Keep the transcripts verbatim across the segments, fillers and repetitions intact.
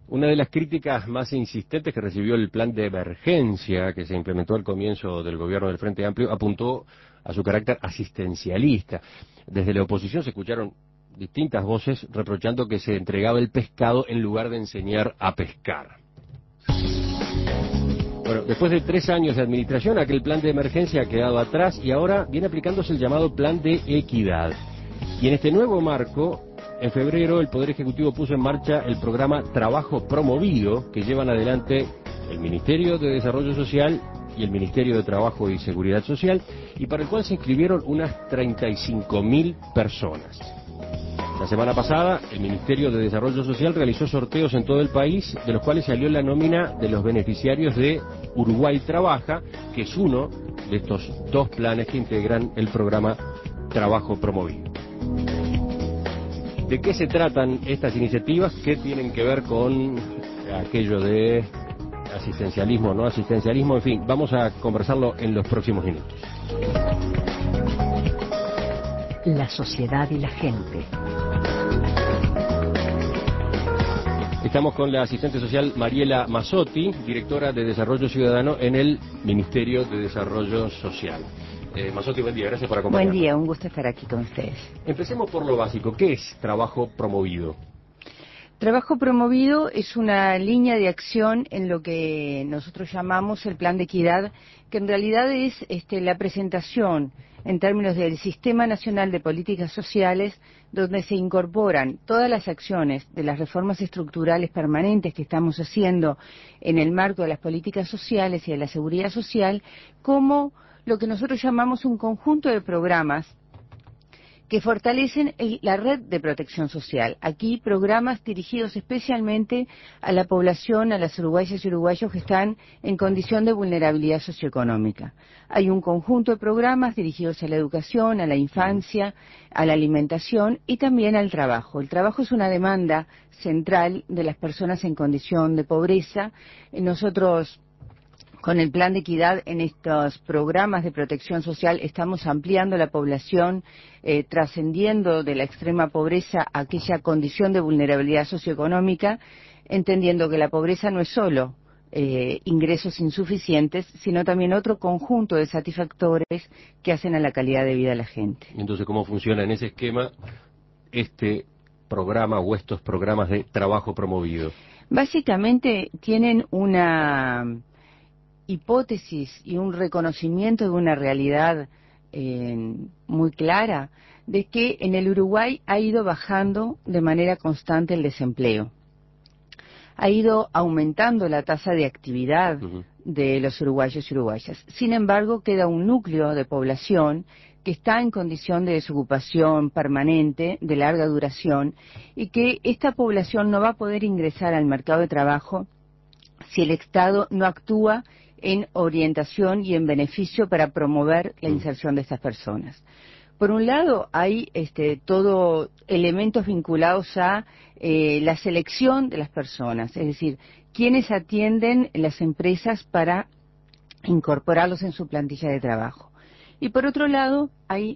Una de las críticas más insistentes que recibió el plan de emergencia que se implementó al comienzo del gobierno del Frente Amplio apuntó a su carácter asistencialista. Desde la oposición se escucharon distintas voces reprochando que se entregaba el pescado en lugar de enseñar a pescar. Bueno, después de tres años de administración, aquel plan de emergencia ha quedado atrás y ahora viene aplicándose el llamado plan de equidad. Y en este nuevo marco, en febrero, el Poder Ejecutivo puso en marcha el programa Trabajo Promovido, que llevan adelante el Ministerio de Desarrollo Social y el Ministerio de Trabajo y Seguridad Social, y para el cual se inscribieron unas treinta y cinco mil personas. La semana pasada, el Ministerio de Desarrollo Social realizó sorteos en todo el país, de los cuales salió la nómina de los beneficiarios de Uruguay Trabaja, que es uno de estos dos planes que integran el programa Trabajo Promovido. ¿De qué se tratan estas iniciativas? ¿Qué tienen que ver con aquello de asistencialismo, no asistencialismo? En fin, vamos a conversarlo en los próximos minutos. La sociedad y la gente. Estamos con la asistente social Mariela Mazzotti, directora de Desarrollo Ciudadano en el Ministerio de Desarrollo Social. Eh, Mazzotti, buen día, gracias por acompañarnos. Buen día, un gusto estar aquí con ustedes. Empecemos por lo básico. ¿Qué es Trabajo Promovido? Trabajo Promovido es una línea de acción en lo que nosotros llamamos el Plan de Equidad, que en realidad es este, la presentación en términos del Sistema Nacional de Políticas Sociales, donde se incorporan todas las acciones de las reformas estructurales permanentes que estamos haciendo en el marco de las políticas sociales y de la seguridad social, como lo que nosotros llamamos un conjunto de programas que fortalecen el, la red de protección social. Aquí programas dirigidos especialmente a la población, a las uruguayas y uruguayos que están en condición de vulnerabilidad socioeconómica. Hay un conjunto de programas dirigidos a la educación, a la infancia, a la alimentación y también al trabajo. El trabajo es una demanda central de las personas en condición de pobreza. Nosotros, con el plan de equidad en estos programas de protección social, estamos ampliando la población, eh, trascendiendo de la extrema pobreza a aquella condición de vulnerabilidad socioeconómica, entendiendo que la pobreza no es solo eh, ingresos insuficientes, sino también otro conjunto de satisfactores que hacen a la calidad de vida de la gente. Entonces, ¿cómo funciona en ese esquema este programa o estos programas de Trabajo Promovido? Básicamente tienen una hipótesis y un reconocimiento de una realidad eh, muy clara de que en el Uruguay ha ido bajando de manera constante el desempleo. Ha ido aumentando la tasa de actividad uh-huh. de los uruguayos y uruguayas. Sin embargo, queda un núcleo de población que está en condición de desocupación permanente, de larga duración, y que esta población no va a poder ingresar al mercado de trabajo si el Estado no actúa en orientación y en beneficio para promover la inserción de estas personas. Por un lado, hay este, todo elementos vinculados a eh, la selección de las personas, es decir, quienes atienden las empresas para incorporarlos en su plantilla de trabajo. Y por otro lado, hay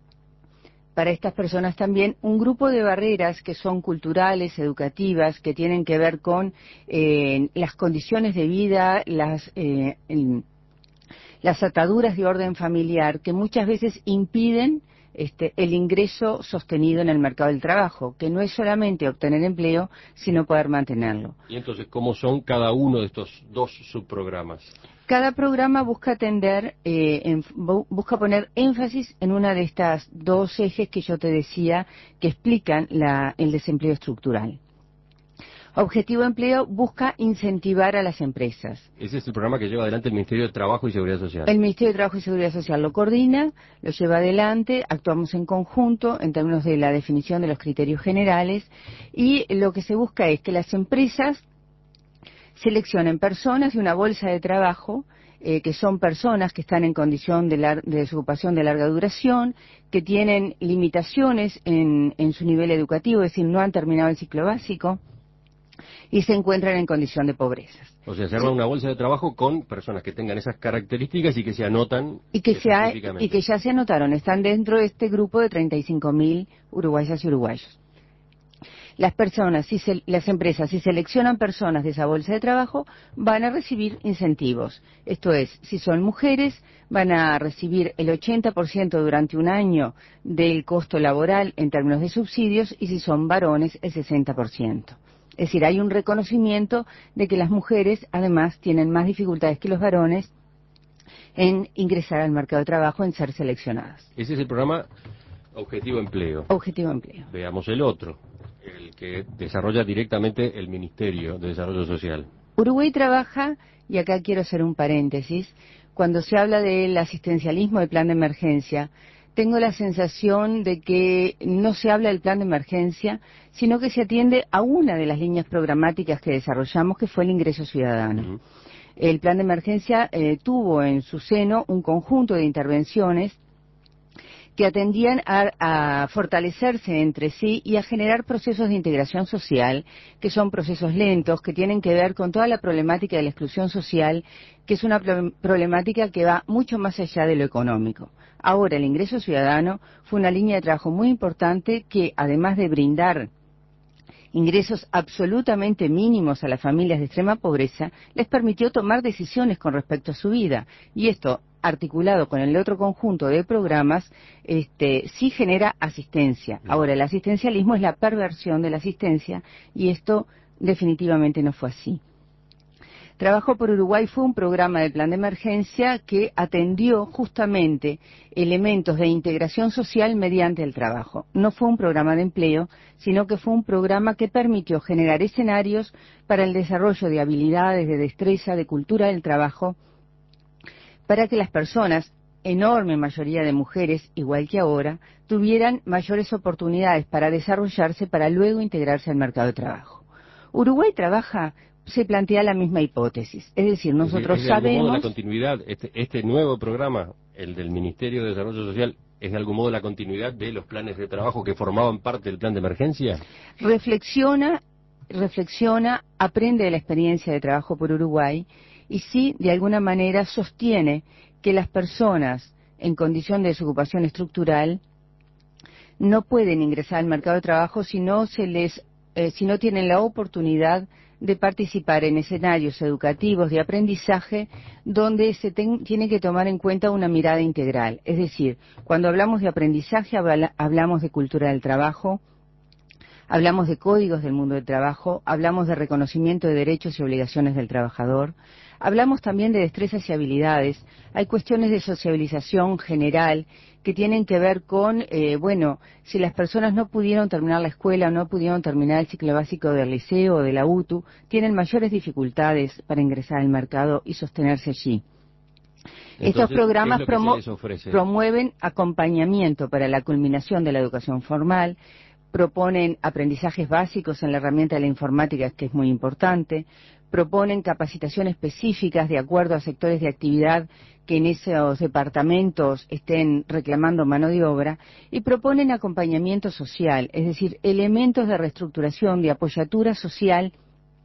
para estas personas también un grupo de barreras que son culturales, educativas, que tienen que ver con eh, las condiciones de vida, las, eh, el, las ataduras de orden familiar, que muchas veces impiden este, el ingreso sostenido en el mercado del trabajo, que no es solamente obtener empleo, sino poder mantenerlo. Y entonces, ¿cómo son cada uno de estos dos subprogramas? Cada programa busca atender, eh, en, busca poner énfasis en una de estas dos ejes que yo te decía que explican la, el desempleo estructural. Objetivo Empleo busca incentivar a las empresas. Ese es el programa que lleva adelante el Ministerio de Trabajo y Seguridad Social. El Ministerio de Trabajo y Seguridad Social lo coordina, lo lleva adelante, actuamos en conjunto en términos de la definición de los criterios generales y lo que se busca es que las empresas seleccionen personas de una bolsa de trabajo, eh, que son personas que están en condición de, lar- de desocupación de larga duración, que tienen limitaciones en, en su nivel educativo, es decir, no han terminado el ciclo básico, y se encuentran en condición de pobreza. O sea, se arma una bolsa de trabajo con personas que tengan esas características y que se anotan y que, se ha, y que ya se anotaron, están dentro de este grupo de treinta y cinco mil uruguayas y uruguayos. Las personas, si se, las empresas, si seleccionan personas de esa bolsa de trabajo, van a recibir incentivos. Esto es, si son mujeres, van a recibir el ochenta por ciento durante un año del costo laboral en términos de subsidios, y si son varones, el sesenta por ciento. Es decir, hay un reconocimiento de que las mujeres, además, tienen más dificultades que los varones en ingresar al mercado de trabajo, en ser seleccionadas. Ese es el programa Objetivo Empleo. Objetivo Empleo. Veamos el otro, el que desarrolla directamente el Ministerio de Desarrollo Social. Uruguay trabaja, y acá quiero hacer un paréntesis, cuando se habla del asistencialismo del plan de emergencia, tengo la sensación de que no se habla del plan de emergencia, sino que se atiende a una de las líneas programáticas que desarrollamos, que fue el ingreso ciudadano. Uh-huh. El plan de emergencia eh, tuvo en su seno un conjunto de intervenciones que atendían a, a fortalecerse entre sí y a generar procesos de integración social, que son procesos lentos, que tienen que ver con toda la problemática de la exclusión social, que es una problemática que va mucho más allá de lo económico. Ahora, el ingreso ciudadano fue una línea de trabajo muy importante que, además de brindar ingresos absolutamente mínimos a las familias de extrema pobreza, les permitió tomar decisiones con respecto a su vida. Y esto, articulado con el otro conjunto de programas, este, sí genera asistencia. Ahora, el asistencialismo es la perversión de la asistencia, y esto definitivamente no fue así. Trabajo por Uruguay fue un programa del plan de emergencia que atendió justamente elementos de integración social mediante el trabajo. No fue un programa de empleo, sino que fue un programa que permitió generar escenarios para el desarrollo de habilidades, de destreza, de cultura del trabajo, para que las personas, enorme mayoría de mujeres, igual que ahora, tuvieran mayores oportunidades para desarrollarse, para luego integrarse al mercado de trabajo. Uruguay trabaja, se plantea la misma hipótesis, es decir, nosotros es de, es de sabemos... Modo la continuidad, este, este nuevo programa, el del Ministerio de Desarrollo Social, ¿es de algún modo la continuidad de los planes de trabajo que formaban parte del plan de emergencia? Reflexiona, reflexiona, aprende de la experiencia de trabajo por Uruguay, y sí, de alguna manera, sostiene que las personas en condición de desocupación estructural no pueden ingresar al mercado de trabajo si no se les, eh, si no tienen la oportunidad de participar en escenarios educativos de aprendizaje donde se ten, tiene que tomar en cuenta una mirada integral. Es decir, cuando hablamos de aprendizaje habla, hablamos de cultura del trabajo, hablamos de códigos del mundo del trabajo, hablamos de reconocimiento de derechos y obligaciones del trabajador, hablamos también de destrezas y habilidades, hay cuestiones de sociabilización general que tienen que ver con, eh, bueno, si las personas no pudieron terminar la escuela o no pudieron terminar el ciclo básico del liceo o de la U T U, tienen mayores dificultades para ingresar al mercado y sostenerse allí. Entonces, estos programas promu promueven acompañamiento para la culminación de la educación formal, proponen aprendizajes básicos en la herramienta de la informática, que es muy importante, proponen capacitación específicas de acuerdo a sectores de actividad que en esos departamentos estén reclamando mano de obra, y proponen acompañamiento social, es decir, elementos de reestructuración, de apoyatura social,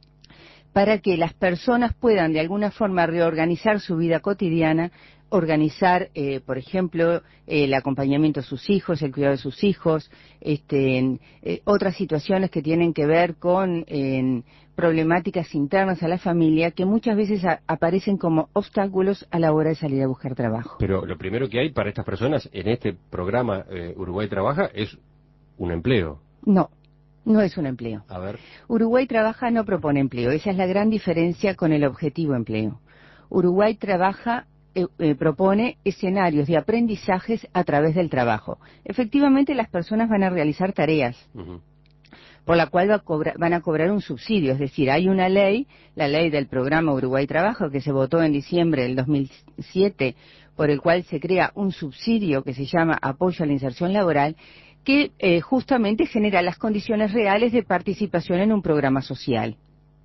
para que las personas puedan de alguna forma reorganizar su vida cotidiana, organizar, eh, por ejemplo, eh, el acompañamiento a sus hijos, el cuidado de sus hijos, este, eh, otras situaciones que tienen que ver con eh, problemáticas internas a la familia que muchas veces a, aparecen como obstáculos a la hora de salir a buscar trabajo. Pero lo primero que hay para estas personas en este programa eh, Uruguay Trabaja es un empleo. No. No es un empleo. A ver. Uruguay Trabaja no propone empleo. Esa es la gran diferencia con el objetivo empleo. Uruguay Trabaja eh, eh, propone escenarios de aprendizajes a través del trabajo. Efectivamente, las personas van a realizar tareas, uh-huh, por la cual va a cobrar, van a cobrar un subsidio. Es decir, hay una ley, la ley del programa Uruguay Trabaja, que se votó en diciembre del dos mil siete, por el cual se crea un subsidio que se llama Apoyo a la Inserción Laboral, que eh, justamente genera las condiciones reales de participación en un programa social.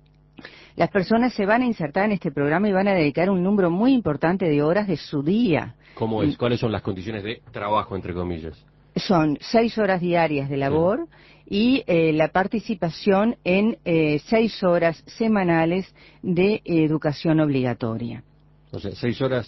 Las personas se van a insertar en este programa y van a dedicar un número muy importante de horas de su día. ¿Cómo es? ¿Cuáles son las condiciones de trabajo, entre comillas? Son seis horas diarias de labor, sí, y eh, la participación en eh, seis horas semanales de eh, educación obligatoria. O sea, seis horas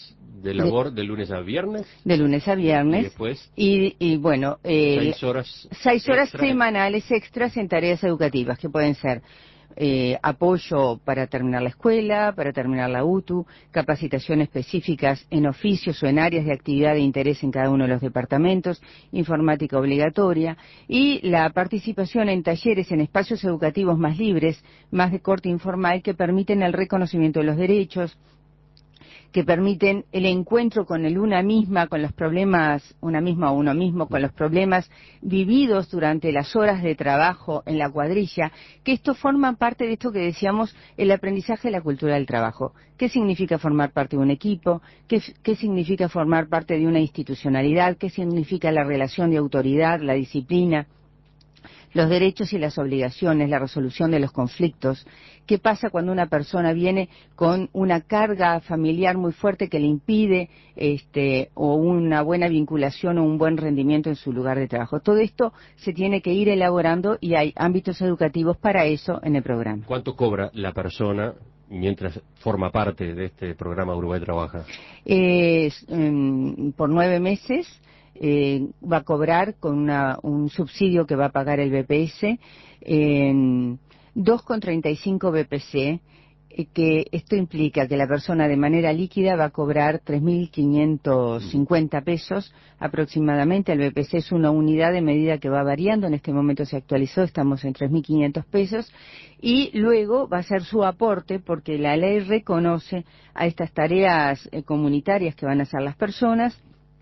de labor de, de lunes a viernes. De lunes a viernes. Y después. Y, y bueno, eh, seis horas. Seis horas extra. semanales extras en tareas educativas, que pueden ser eh, apoyo para terminar la escuela, para terminar la U T U, capacitación específicas en oficios o en áreas de actividad de interés en cada uno de los departamentos, informática obligatoria y la participación en talleres en espacios educativos más libres, más de corte informal, que permiten el reconocimiento de los derechos, que permiten el encuentro con el una misma, con los problemas, una misma o uno mismo, con los problemas vividos durante las horas de trabajo en la cuadrilla, que esto forma parte de esto que decíamos, el aprendizaje de la cultura del trabajo. ¿Qué significa formar parte de un equipo? ¿Qué, qué significa formar parte de una institucionalidad? ¿Qué significa la relación de autoridad, la disciplina? Los derechos y las obligaciones, la resolución de los conflictos. ¿Qué pasa cuando una persona viene con una carga familiar muy fuerte que le impide este, o una buena vinculación o un buen rendimiento en su lugar de trabajo? Todo esto se tiene que ir elaborando y hay ámbitos educativos para eso en el programa. ¿Cuánto cobra la persona mientras forma parte de este programa Uruguay Trabaja? Eh, um, por nueve meses. Eh, va a cobrar con una, un subsidio que va a pagar el B P S en dos coma treinta y cinco B P C, eh, que esto implica que la persona de manera líquida va a cobrar tres mil quinientos cincuenta pesos aproximadamente. El B P C es una unidad de medida que va variando, en este momento se actualizó, estamos en tres mil quinientos pesos, y luego va a ser su aporte, porque la ley reconoce a estas tareas eh, comunitarias que van a hacer las personas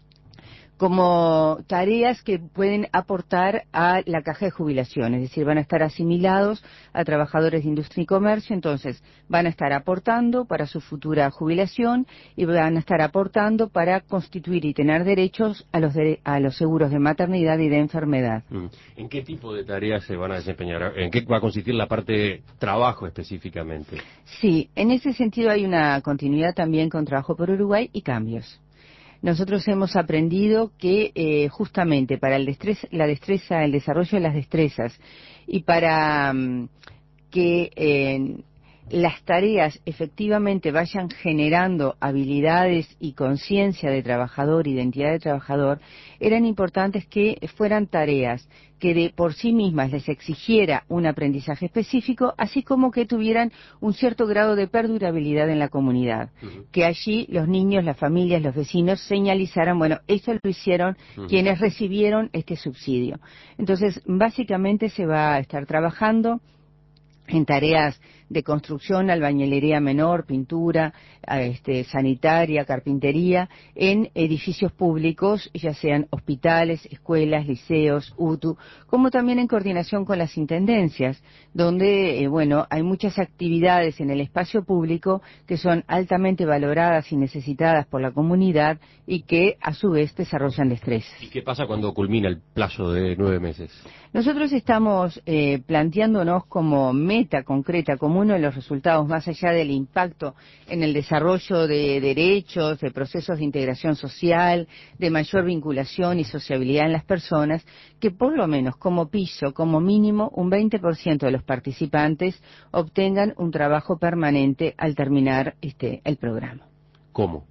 como tareas que pueden aportar a la caja de jubilación, es decir, van a estar asimilados a trabajadores de industria y comercio, entonces van a estar aportando para su futura jubilación y van a estar aportando para constituir y tener derechos a los, de, a los seguros de maternidad y de enfermedad. ¿En qué tipo de tareas se van a desempeñar? ¿En qué va a consistir la parte de trabajo específicamente? Sí, en ese sentido hay una continuidad también con Trabajo por Uruguay y cambios. Nosotros hemos aprendido que eh, justamente para el destreza, la destreza, el desarrollo de las destrezas y para um, que eh, las tareas efectivamente vayan generando habilidades y conciencia de trabajador, identidad de trabajador, eran importantes que fueran tareas que de por sí mismas les exigiera un aprendizaje específico, así como que tuvieran un cierto grado de perdurabilidad en la comunidad. Uh-huh. Que allí los niños, las familias, los vecinos señalizaran, bueno, esto lo hicieron uh-huh. quienes recibieron este subsidio. Entonces, básicamente se va a estar trabajando en tareas de construcción, albañilería menor, pintura, este, sanitaria, carpintería, en edificios públicos, ya sean hospitales, escuelas, liceos, U T U, como también en coordinación con las intendencias, donde, eh, bueno, hay muchas actividades en el espacio público que son altamente valoradas y necesitadas por la comunidad y que, a su vez, desarrollan destrezas. ¿Y qué pasa cuando culmina el plazo de nueve meses? Nosotros estamos eh, planteándonos como meta concreta, como uno de los resultados, más allá del impacto en el desarrollo de derechos, de procesos de integración social, de mayor vinculación y sociabilidad en las personas, que por lo menos como piso, como mínimo, un veinte por ciento de los participantes obtengan un trabajo permanente al terminar este el programa. ¿Cómo?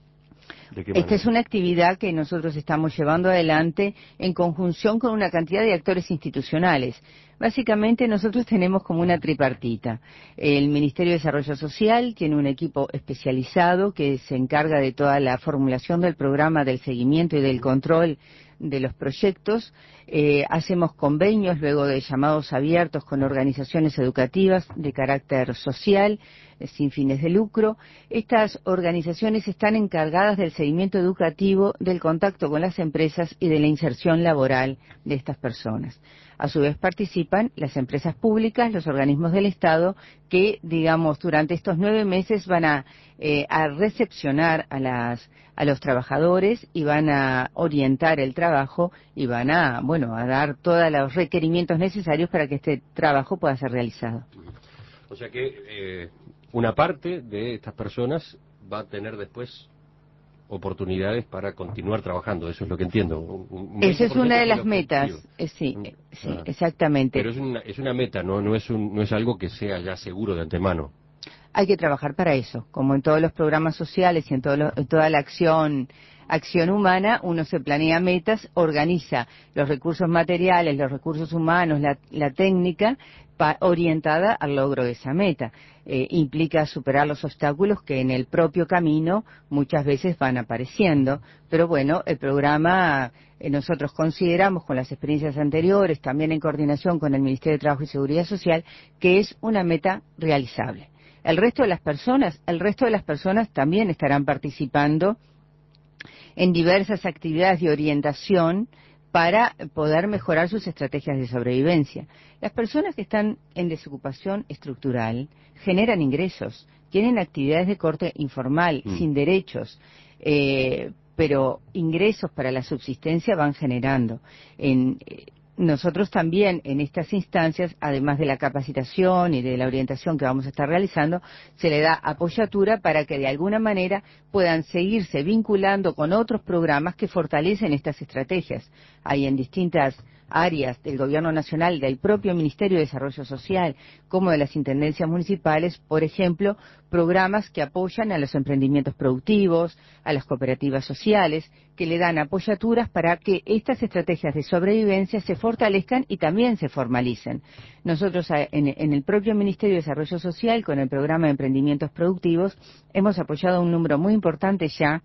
Esta es una actividad que nosotros estamos llevando adelante en conjunción con una cantidad de actores institucionales. Básicamente nosotros tenemos como una tripartita. El Ministerio de Desarrollo Social tiene un equipo especializado que se encarga de toda la formulación del programa, del seguimiento y del control de los proyectos. Eh, hacemos convenios luego de llamados abiertos con organizaciones educativas de carácter social, eh, sin fines de lucro. Estas organizaciones están encargadas del seguimiento educativo, del contacto con las empresas y de la inserción laboral de estas personas. A su vez participan las empresas públicas, los organismos del Estado, que, digamos, durante estos nueve meses van a, eh, a recepcionar a, las, a los trabajadores y van a orientar el trabajo y van a, bueno, a dar todos los requerimientos necesarios para que este trabajo pueda ser realizado. O sea que eh, una parte de estas personas va a tener después oportunidades para continuar trabajando, eso es lo que entiendo. Un Esa es una de las metas, eh, sí, eh, sí, ah, exactamente. Pero es una, es una meta, ¿no? No es, un, no es algo que sea ya seguro de antemano. hay que trabajar para eso. Como en todos los programas sociales y en, todo lo, en toda la acción acción humana, uno se planea metas, organiza los recursos materiales, los recursos humanos, la, la técnica pa, orientada al logro de esa meta. Eh, implica superar los obstáculos que en el propio camino muchas veces van apareciendo, pero bueno, el programa eh, nosotros consideramos con las experiencias anteriores, también en coordinación con el Ministerio de Trabajo y Seguridad Social, que es una meta realizable. El resto de las personas, el resto de las personas también estarán participando en diversas actividades de orientación para poder mejorar sus estrategias de sobrevivencia. Las personas que están en desocupación estructural generan ingresos, tienen actividades de corte informal, mm. sin derechos, eh, pero ingresos para la subsistencia van generando. En, eh, Nosotros también en estas instancias, además de la capacitación y de la orientación que vamos a estar realizando, se le da apoyatura para que de alguna manera puedan seguirse vinculando con otros programas que fortalecen estas estrategias. Hay en distintas áreas del Gobierno Nacional, del propio Ministerio de Desarrollo Social, como de las intendencias municipales, por ejemplo, programas que apoyan a los emprendimientos productivos, a las cooperativas sociales, que le dan apoyaturas para que estas estrategias de sobrevivencia se fortalezcan y también se formalicen. Nosotros en, en el propio Ministerio de Desarrollo Social, con el programa de emprendimientos productivos, hemos apoyado un número muy importante ya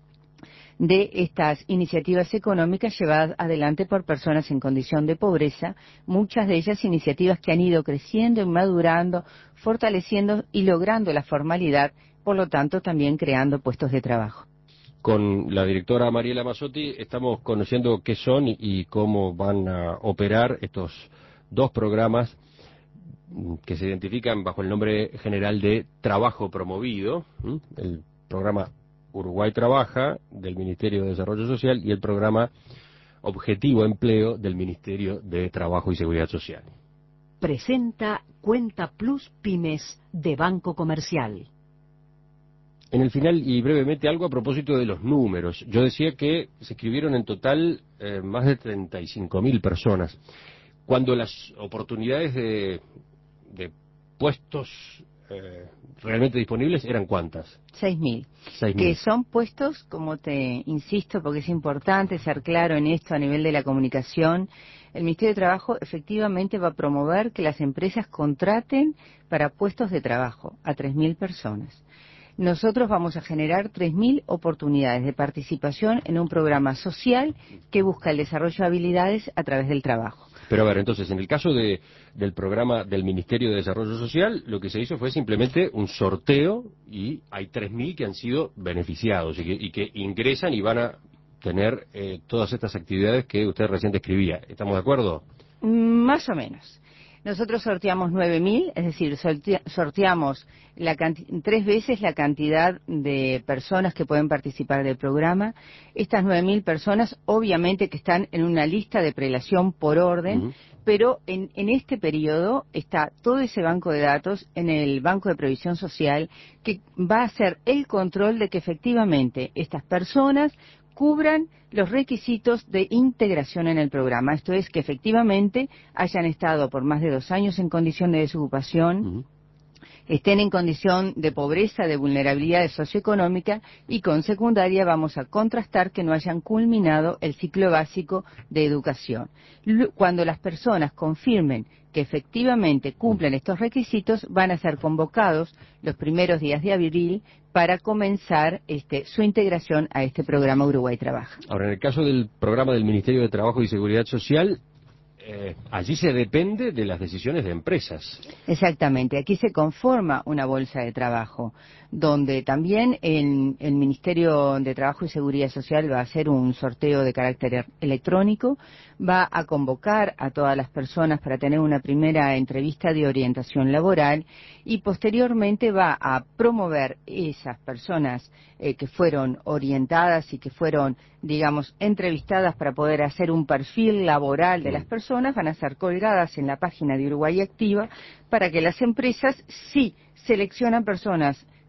de estas iniciativas económicas llevadas adelante por personas en condición de pobreza, muchas de ellas iniciativas que han ido creciendo y madurando, fortaleciendo y logrando la formalidad, por lo tanto también creando puestos de trabajo. Con la directora Mariela Mazzotti estamos conociendo qué son y, y cómo van a operar estos dos programas que se identifican bajo el nombre general de Trabajo Promovido, ¿m? El programa Uruguay Trabaja del Ministerio de Desarrollo Social y el programa Objetivo Empleo del Ministerio de Trabajo y Seguridad Social. Presenta Cuenta Plus Pymes de Banco Comercial. En el final, y brevemente, algo a propósito de los números. Yo decía que se inscribieron en total eh, más de treinta y cinco mil personas. Cuando las oportunidades de, de puestos eh, realmente disponibles, ¿eran cuántas? seis mil. Que son puestos, como te insisto, porque es importante ser claro en esto a nivel de la comunicación. El Ministerio de Trabajo efectivamente va a promover que las empresas contraten para puestos de trabajo a tres mil personas. Nosotros vamos a generar tres mil oportunidades de participación en un programa social que busca el desarrollo de habilidades a través del trabajo. Pero a ver, entonces, en el caso de, del programa del Ministerio de Desarrollo Social, lo que se hizo fue simplemente un sorteo y hay tres mil que han sido beneficiados y que, y que ingresan y van a tener eh, todas estas actividades que usted recién describía. ¿Estamos de acuerdo? Más o menos. Nosotros sorteamos nueve mil, es decir, sorteamos la tres veces la cantidad de personas que pueden participar del programa. Estas nueve mil personas, obviamente que están en una lista de prelación por orden, uh-huh. pero en, en este periodo está todo ese banco de datos en el Banco de Previsión Social que va a hacer el control de que efectivamente estas personas cubran los requisitos de integración en el programa. Esto es que efectivamente hayan estado por más de dos años en condición de desocupación, uh-huh. estén en condición de pobreza, de vulnerabilidad socioeconómica y con secundaria vamos a contrastar que no hayan culminado el ciclo básico de educación. Cuando las personas confirmen que efectivamente cumplen estos requisitos, van a ser convocados los primeros días de abril para comenzar este, su integración a este programa Uruguay Trabaja. Ahora, en el caso del programa del Ministerio de Trabajo y Seguridad Social, eh, allí se depende de las decisiones de empresas. Exactamente, aquí se conforma una bolsa de trabajo, donde también el, el Ministerio de Trabajo y Seguridad Social va a hacer un sorteo de carácter electrónico, va a convocar a todas las personas para tener una primera entrevista de orientación laboral y posteriormente va a promover esas personas eh, que fueron orientadas y que fueron, digamos, entrevistadas para poder hacer un perfil laboral de las personas, van a ser colgadas en la página de Uruguay Activa para que las empresas, si seleccionan personas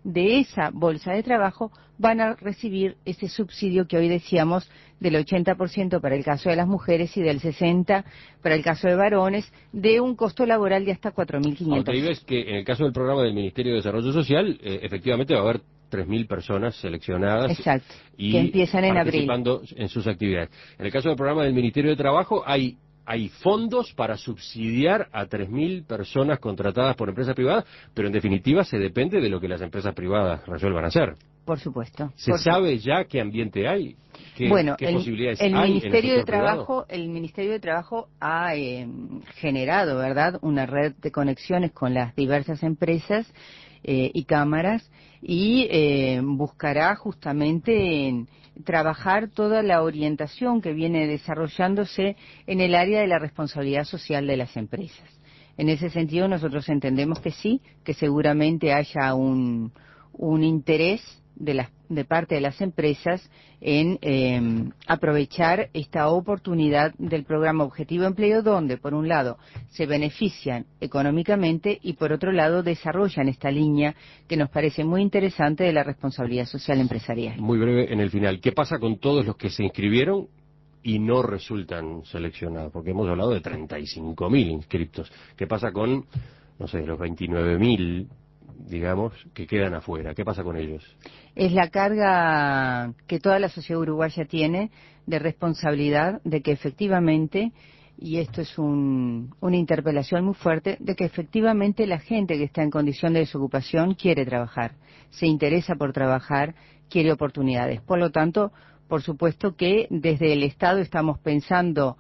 de esa bolsa de trabajo van a recibir ese subsidio que hoy decíamos del ochenta por ciento para el caso de las mujeres y del sesenta por ciento para el caso de varones, de un costo laboral de hasta cuatro mil quinientos. Lo que digo es que en el caso del programa del Ministerio de Desarrollo Social, eh, efectivamente va a haber tres mil personas seleccionadas. Exacto, y que empiezan en participando abril. en sus actividades. En el caso del programa del Ministerio de Trabajo hay hay fondos para subsidiar a tres mil personas contratadas por empresas privadas, pero en definitiva se depende de lo que las empresas privadas resuelvan hacer. Por supuesto. ¿Se por sabe supuesto. ya qué ambiente hay? ¿Qué, bueno, qué el, posibilidades el hay Ministerio en el de Trabajo, privado? el Ministerio de Trabajo ha eh, generado, ¿verdad?, una red de conexiones con las diversas empresas eh, y cámaras y eh, buscará justamente en trabajar toda la orientación que viene desarrollándose en el área de la responsabilidad social de las empresas. En ese sentido, nosotros entendemos que sí, que seguramente haya un, un interés de, las, de parte de las empresas en eh, aprovechar esta oportunidad del programa Objetivo Empleo, donde, por un lado, se benefician económicamente y, por otro lado, desarrollan esta línea que nos parece muy interesante de la responsabilidad social empresarial. Muy breve en el final. ¿Qué pasa con todos los que se inscribieron y no resultan seleccionados? Porque hemos hablado de treinta y cinco mil inscriptos. ¿Qué pasa con, no sé, los veintinueve mil, digamos, que quedan afuera? ¿Qué pasa con ellos? Es la carga que toda la sociedad uruguaya tiene de responsabilidad de que efectivamente, y esto es un, una interpelación muy fuerte, de que efectivamente la gente que está en condición de desocupación quiere trabajar, se interesa por trabajar, quiere oportunidades. Por lo tanto, por supuesto que desde el Estado estamos pensando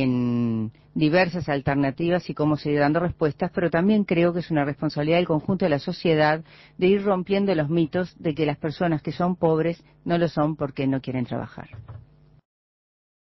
en diversas alternativas y cómo seguir dando respuestas, pero también creo que es una responsabilidad del conjunto de la sociedad de ir rompiendo los mitos de que las personas que son pobres no lo son porque no quieren trabajar.